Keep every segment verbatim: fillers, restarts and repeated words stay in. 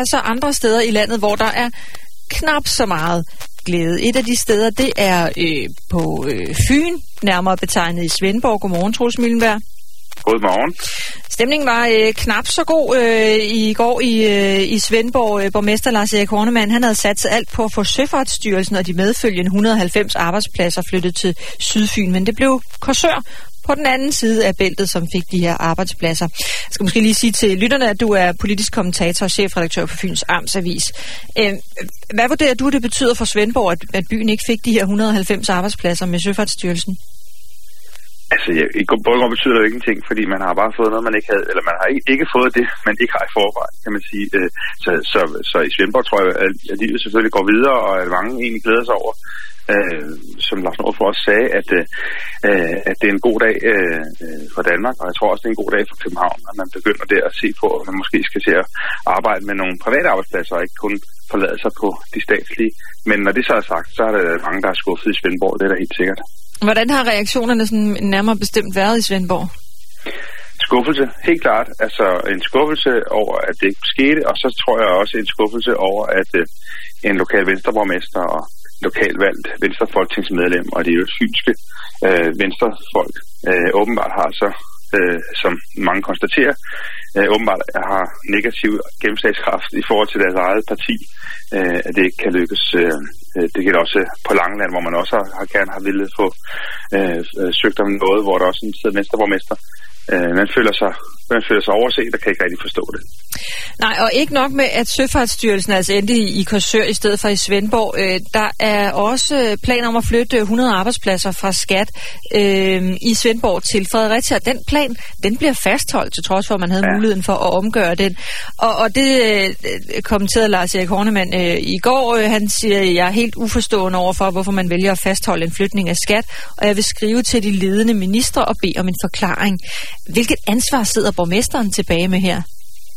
er så andre steder i landet, hvor der er knap så meget glæde. Et af de steder, det er øh, på øh, Fyn, nærmere betegnet i Svendborg. Godmorgen, Troels Møllenberg. Godmorgen. Stemningen var øh, knap så god øh, i går i, øh, i Svendborg. Borgmester Lars-Erik Hornemann, han havde sat sig alt på at få Søfartsstyrelsen og de medfølgende et hundrede og halvfems arbejdspladser flyttet til Sydfyn, men det blev Korsør på den anden side af bæltet, som fik de her arbejdspladser. Jeg skal måske lige sige til lytterne, at du er politisk kommentator og chefredaktør på Fyns Amtsavis. Øh, hvad vurderer du, det betyder for Svendborg, at, at byen ikke fik de her et hundrede og halvfems arbejdspladser med Søfartsstyrelsen? Altså, i bund og grund betyder det jo ingenting, fordi man har bare fået noget, man ikke havde, eller man har ikke, ikke fået det, man ikke har i forvejen, kan man sige. Så, så, så i Svendborg tror jeg, at livet selvfølgelig går videre, og at mange egentlig glæder sig over, øh, som Lars Nordfor også sagde, at, øh, at det er en god dag øh, for Danmark, og jeg tror også, det er en god dag for København, at man begynder der at se på, at man måske skal til at arbejde med nogle private arbejdspladser, og ikke kun forlade sig på de statslige. Men når det så er sagt, så er der mange, der er skuffet i Svendborg, det er da helt sikkert. Hvordan har reaktionerne sådan nærmere bestemt været i Svendborg? Skuffelse, helt klart. Altså en skuffelse over, at det ikke skete, og så tror jeg også en skuffelse over, at øh, en lokal venstreborgmester og lokalt valgt venstrefolketingsmedlem og de øvrigt fynske øh, venstrefolk øh, åbenbart har så, øh, som mange konstaterer, øh, åbenbart har negativ gennemslagskraft i forhold til deres eget parti, øh, at det ikke kan lykkes. Øh, det gælder også på Langeland, hvor man også har, har gerne har ville få øh, søgt om noget, hvor der også sidder venstreborgmester. Øh, man føler sig man føler sig overset og kan ikke rigtig forstå det. Nej, og ikke nok med, at Søfartsstyrelsen altså endte i, i Korsør i stedet for i Svendborg. Øh, der er også planer om at flytte hundrede arbejdspladser fra Skat øh, i Svendborg til Fredericia. Den plan, den bliver fastholdt, til trods for, at man havde ja. muligheden for at omgøre den. Og, og det øh, kommenterede Lars-Erik Hornemann øh, i går. Øh, han siger, at jeg er helt uforstående over for, hvorfor man vælger at fastholde en flytning af Skat, og jeg vil skrive til de ledende ministre og bede om en forklaring. Hvilket ansvar sidder borgmesteren tilbage med her?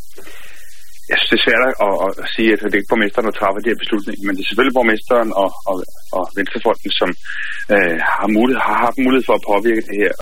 Jeg synes, det er svært at, at sige, at det er ikke borgmesteren, der træffer de her beslutninger, men det er selvfølgelig borgmesteren og, og, og venstrefolkene, som øh, har, mulighed, har haft mulighed for at påvirke det her.